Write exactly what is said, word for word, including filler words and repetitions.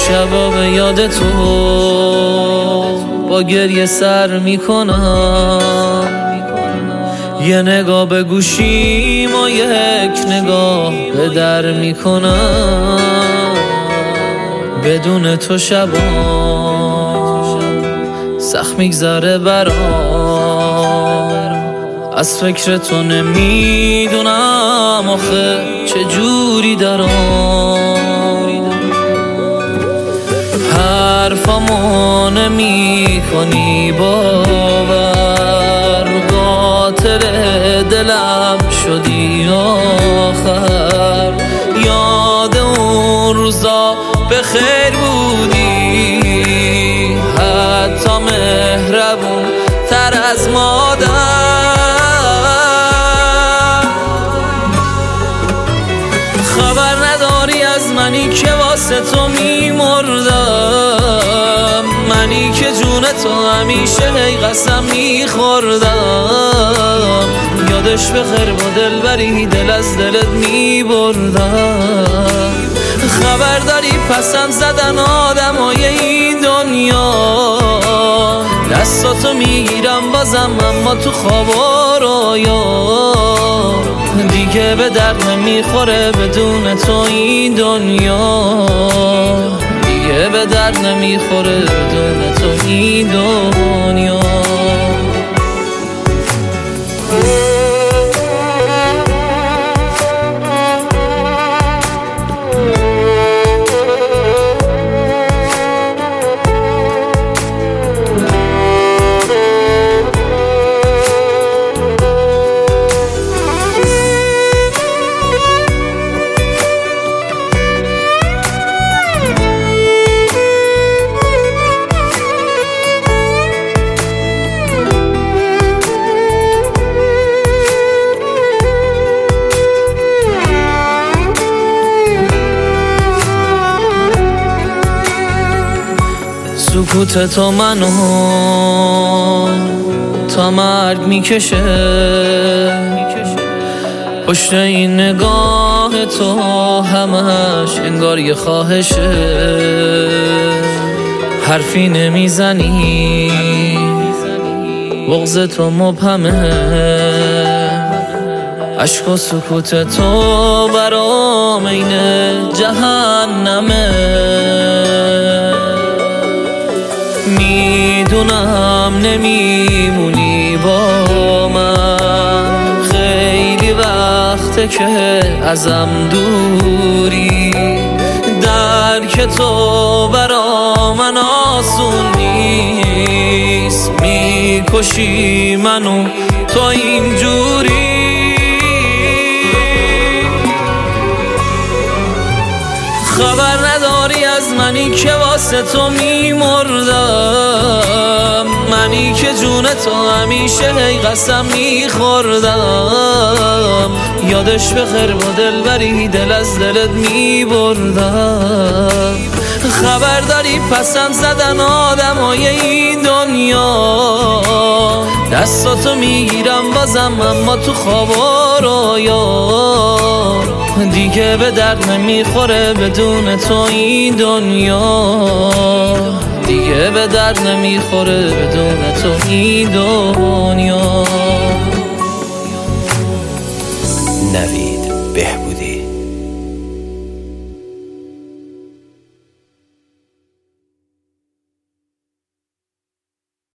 شبا به یاد تو با گریه سر میکنم، یه نگاه به گوشیم و یک نگاه به در میکنم. بدون تو شبا سخت میگذره برام، از فکر تو نمیدونم آخه چه جوری دارم. حرفامو نمی کنی باور، قاتل دلم شدی آخر. یاد اون روزا به خیر بودی، حتی مهربون تر از مادر. خبر نداری از منی که واسه تو میمردم، منی که جون تو همیشه هی قسم میخوردم. یادش بخیر با دلبری دل از دلت میبردم. خبر داری پسم زدن آدمای این دنیا، دستاتو میگیرم بازم اما تو خواب و رویا. دیگه به درد نمیخوره بدون تو این دنیا، دیگه به درد نمیخوره بدون تو این دنیا. سکوت تو منو تا مرگ میکشه، پشت این نگاه تو همش انگار یه خواهشه. حرفی نمیزنی بغض تو مبهمه، عشق و سکوت تو برام این جهنمه. میدونم نمیمونی با من، خیلی وقته که ازم دوری. درک تو برا من آسون نیست، میکشی منو تو اینجوری. خبر نداری از منی که واسه تو میمردم، منی که جون تو همیشه هی قسم میخوردم. یادش بخیر با دلبری دل از دلت میبردم. خبر داری پسم زدن آدمای این دنیا، دستاتو میگیرم بازم اما تو خواب و رویا. دیگه به درد نمیخوره بدون تو این دنیا، دیگه به درد نمیخوره بدون تو این دنیا.